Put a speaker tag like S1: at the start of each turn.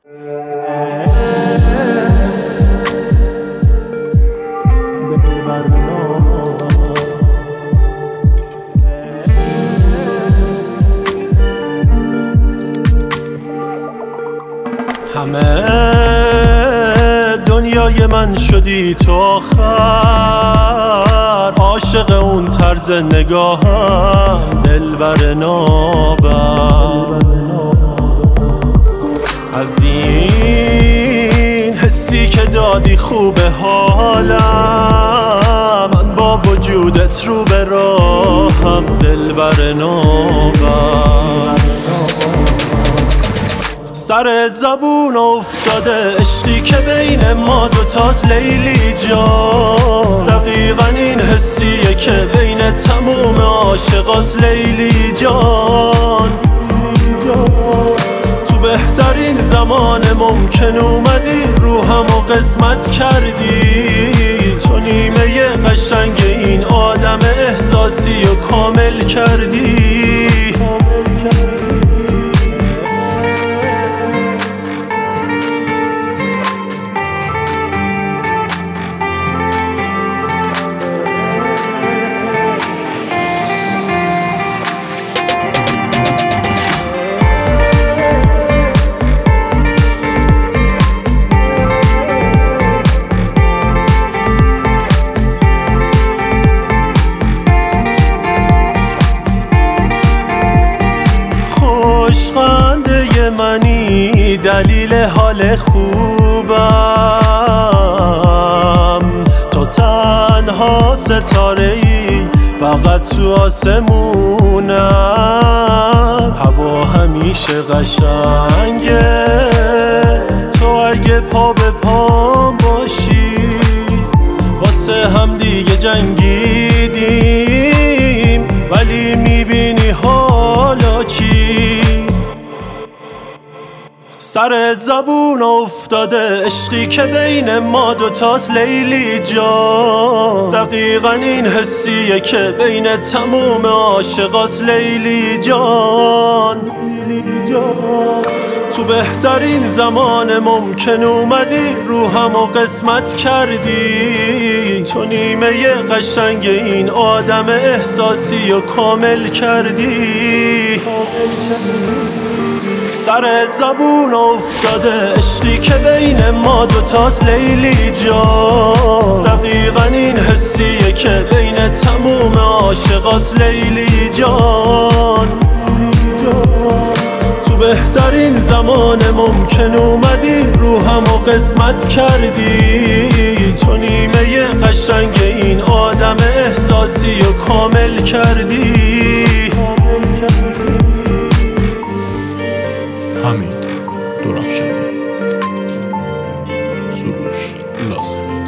S1: همه دنیای من شدی تو آخر، عاشق اون طرز نگاهم دلبر نابم. از این حسی که دادی خوبه حالم، من با وجودت رو به راهم دلبر نابم. سر زبون افتاده عشقی که بین ما دوتاست لیلی جان، دقیقا این حسیه که بین تموم عاشقاست لیلی جان. تو بهترین زمان ممکن اومدی روحم و قسمت کردی، تو نیمه قشنگ این آدم احساسی و کامل کردی. خوشخنده منی دلیل حال خوبم، تو تنها ستاره ای فقط تو آسمونم. هوا همیشه قشنگه تو اگه پا به پام باشی، واسه هم دیگه جنگیدیم ولی میبینی حالا چی. سر زبون افتاده عشقی که بین ما دوتاست لیلی جان، دقیقا این حسیه که بین تموم عاشقاست لیلی جان. تو بهترین زمان ممکن اومدی روحم و قسمت کردی، تو نیمه قشنگ این آدم احساسی و کامل کردی. سر زبون افتاده عشقی که بین ما دوتاست لیلی جان، دقیقا این حسیه که بین تموم عاشقاست لیلی جان. تو بهترین زمان ممکن اومدی روحم و قسمت کردی، تو نیمه قشنگ این آدم احساسی و کامل کردی.
S2: حمید درافشانی، سروش لازمی.